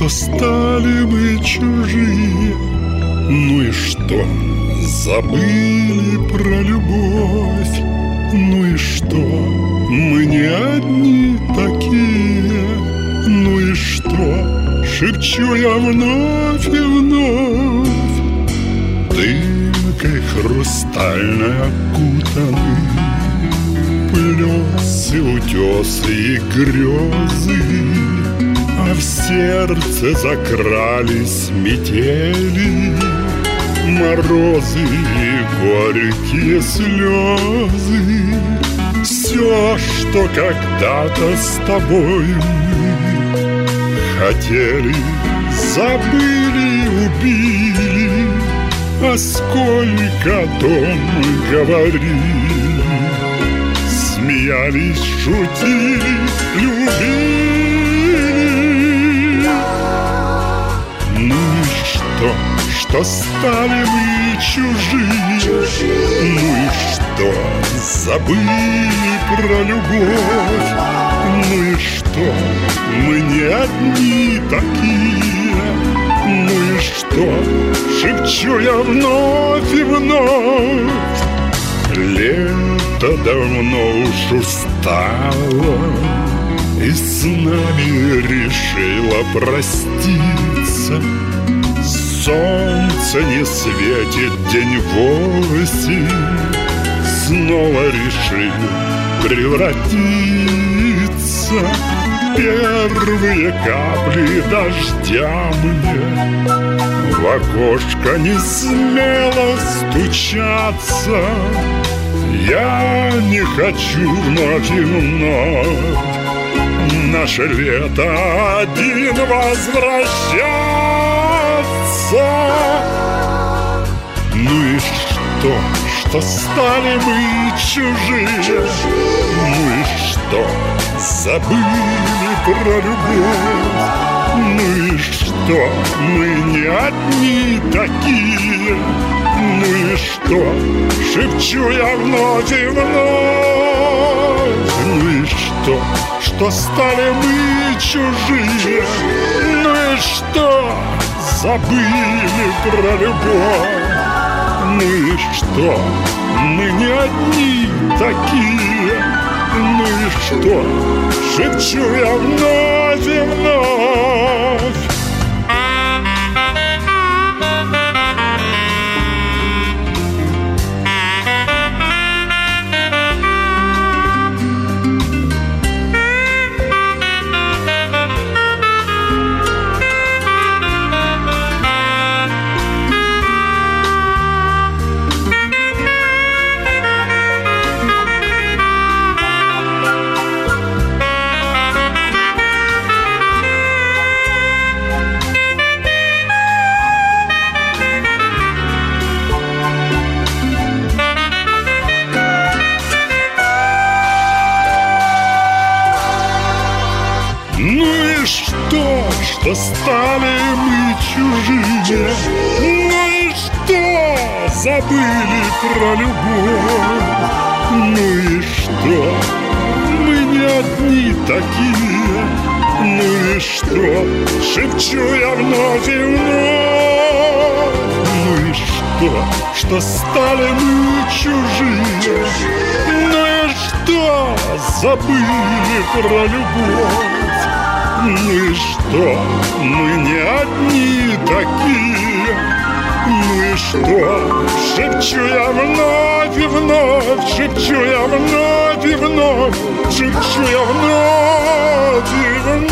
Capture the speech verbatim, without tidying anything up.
что стали мы чужие. Ну и что, забыли про любовь? Ну и что, мы не одни такие? Ну и что, шепчу я вновь и вновь. Дымкой хрустальной окутаны плесы, утесы и грезы, а в сердце закрались метели, морозы и горькие слезы. Все, что когда-то с тобой мы хотели, забыли, убили, а сколько дом говорили, смеялись, шутили, любили. Ну и что, что стали мы чужие? Ну и что, забыли про любовь? Ну и что, мы не одни такие? Ну и что, шепчу я вновь и вновь. Лето давно уж устало и с нами решила проститься. Солнце не светит день восемь, снова решил превратиться. Первые капли дождя мне в окошко не смело стучаться. Я не хочу вновь и вновь наше лето один возвращаться. Ну и что, что стали мы чужие? Ну и что, забыли про любовь? Ну и что, мы не одни такие? Ну и что, шепчу я вновь и вновь. Ну и что, что стали мы чужие? Ну и что, забыли про любовь? Ну и что, мы не одни такие? Ну и что, шепчу я вновь и вновь. Ну и что, что стали мы чужие? Ну и что, забыли про любовь? Ну и что, мы не одни такие? Ну и что, шепчу я вновь и вновь. Ну и что, что стали мы чужие? Ну и что, забыли про любовь? Ну и что, мы не одни такие? Ну и что, шепчу я вновь и вновь, шепчу я вновь и вновь, шепчу я вновь и вновь.